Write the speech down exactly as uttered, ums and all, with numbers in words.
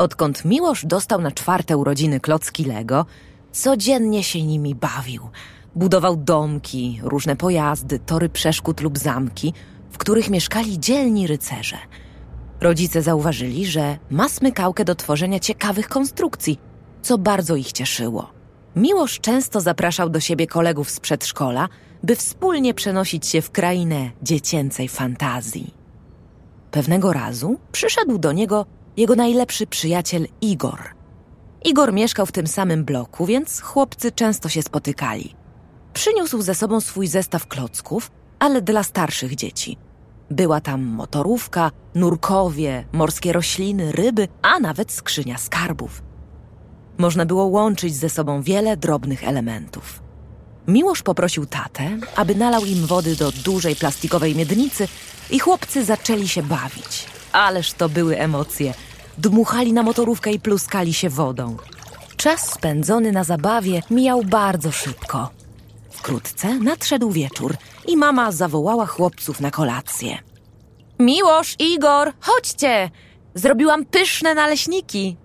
Odkąd Miłosz dostał na czwarte urodziny klocki Lego, codziennie się nimi bawił. Budował domki, różne pojazdy, tory przeszkód lub zamki, w których mieszkali dzielni rycerze. Rodzice zauważyli, że ma smykałkę do tworzenia ciekawych konstrukcji, co bardzo ich cieszyło. Miłosz często zapraszał do siebie kolegów z przedszkola, by wspólnie przenosić się w krainę dziecięcej fantazji. Pewnego razu przyszedł do niego jego najlepszy przyjaciel Igor. Igor mieszkał w tym samym bloku, więc chłopcy często się spotykali. Przyniósł ze sobą swój zestaw klocków, ale dla starszych dzieci. Była tam motorówka, nurkowie, morskie rośliny, ryby, a nawet skrzynia skarbów. Można było łączyć ze sobą wiele drobnych elementów. Miłosz poprosił tatę, aby nalał im wody do dużej plastikowej miednicy i chłopcy zaczęli się bawić. Ależ to były emocje. Dmuchali na motorówkę i pluskali się wodą. Czas spędzony na zabawie mijał bardzo szybko. Wkrótce nadszedł wieczór i mama zawołała chłopców na kolację. Miłosz, Igor, chodźcie! Zrobiłam pyszne naleśniki.